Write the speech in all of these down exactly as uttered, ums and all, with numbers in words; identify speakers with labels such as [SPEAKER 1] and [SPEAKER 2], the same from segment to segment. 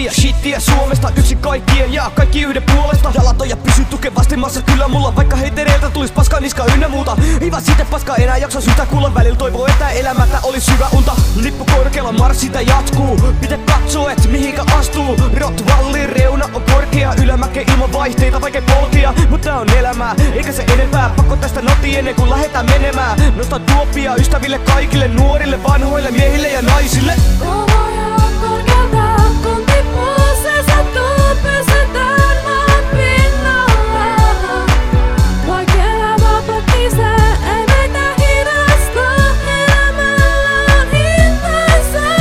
[SPEAKER 1] Kovia shittiä Suomesta, yksin kaikkien ja kaikki yhden puolesta. Jalatoja pysyy tukevasti maassa kyllä mulla, vaikka heitereiltä tulis paskaa niska ynnä muuta. Hyvä sitten paska enää jaksa syytä kuulla välillä, toivoo että elämätä olisi hyvä unta. Lippu korkealla marssita jatkuu, pitä katsoo et mihinkä astuu. Rottwallin reuna on korkea, ylämäke ilman vaihteita vaikea polkia. Mut tää on elämää, eikä se enempää, pakko tästä noti ennen kuin lähdetään menemään. Nosta tuopia ystäville kaikille, nuorille, vanhoille, miehille ja naisille.
[SPEAKER 2] Kovoja korkealta, kun tippuu se sattuu, pysytään maan pinnalla. Vaikka elämä pottisee, ei meitä hidasta, elämällä on hintaisaa.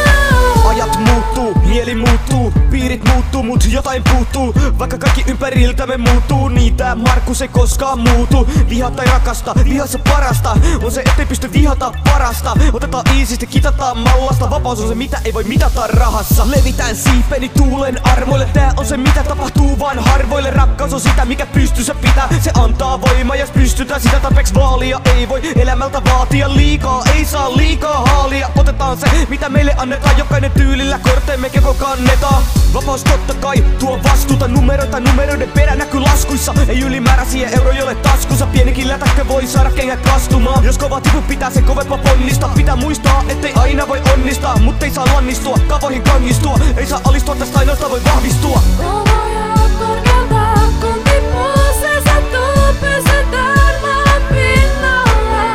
[SPEAKER 1] Ajat muuttuu, mieli muuttuu, piirit muuttuu, mut jotain puuttuu. Vaikka kaikki ympäriltämme muuttuu, niin tää Markus ei koskaan muutu. Viha tai rakasta, vihassa parasta on se ettei pysty vihata parasta. Otetaan iisisti, kitataan mallasta, vapaus on se mitä ei voi mitata rahassa. Levitään siipeni tuulen armoille, tää on se mitä tapahtuu vaan harvoille. Rakkaus on sitä mikä pystyssä pitää, se antaa voimaa jos pystytään sitä tarpeeksi vaalia. Ei voi elämältä vaatia liikaa, ei saa liikaa haalia. Otetaan se mitä meille annetaan, jokainen tyylillä korteemme keko kannetaan. Vapaus totta kai tuo vastuuta, numeroita numeroiden perä näkyy laskuissa. Ei ylimääräisiä euroja jolle taskussa, pienikin lätäkkö voi saada kengät kastumaan. Jos kova tipu pitää sen kovempaa ponnista, pitää muistaa ettei aina voi onnistaa. Mut ei saa lannistua, kavoihin kangistua, ei saa alistua tästä ainoasta voi vahvistua.
[SPEAKER 2] Kovoja korkealta, kun tippuu se sattuu, pysytään maan pinnalla.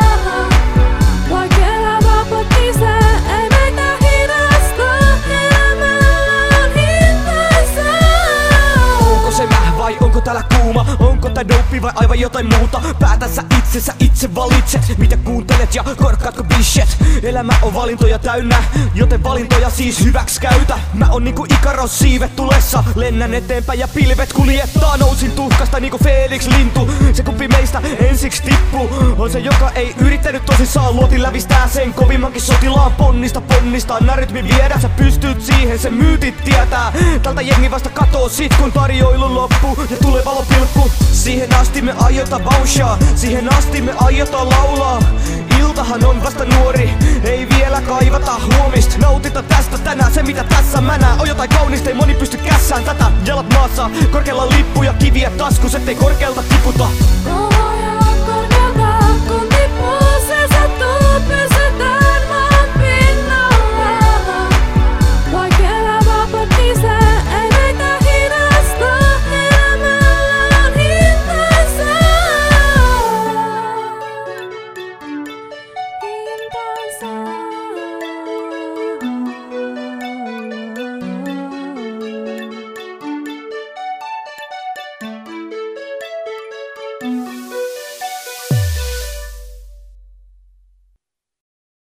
[SPEAKER 2] Vaikka elämä pottisee, ei meitä hidasta, elämällä on hintaisaa.
[SPEAKER 1] Onko se mä vai onko täällä kuuma? Onko tää dope vai aivan jotain muuta? Päätä sä itse, sä itse valitset mitä kuuntelet ja korkkaatko bishet. Elämä on valintoja täynnä, joten valintoja siis hyväks käytä. Mä on niinku Ikaros siivet tulessa, lennän eteenpäin ja pilvet kuljettaa. Nousin tuhkasta niinku Felix lintu, se kumpi meistä ensiksi tippuu on se joka ei yrittänyt tosissaan. Luotin lävistää sen kovimmankin sotilaan, ponnista ponnista nää rytmi viedä. Sä pystyt siihen, se myytit tietää. Tältä jengi vasta katoo sit kun tarjoilu loppuu ja tulee valopilkku. Siihen asti me aiotaan baushaa, siihen asti me aiotaan laulaa. Iltahan on vasta nuori, ei vielä kaivata huomista. Nautita tästä tänään, se mitä tässä mänää on jotain kaunista, ei moni pysty kässään tätä. Jalat maassa, korkealla lippu ja kiviä taskus, ettei korkealta tiputa.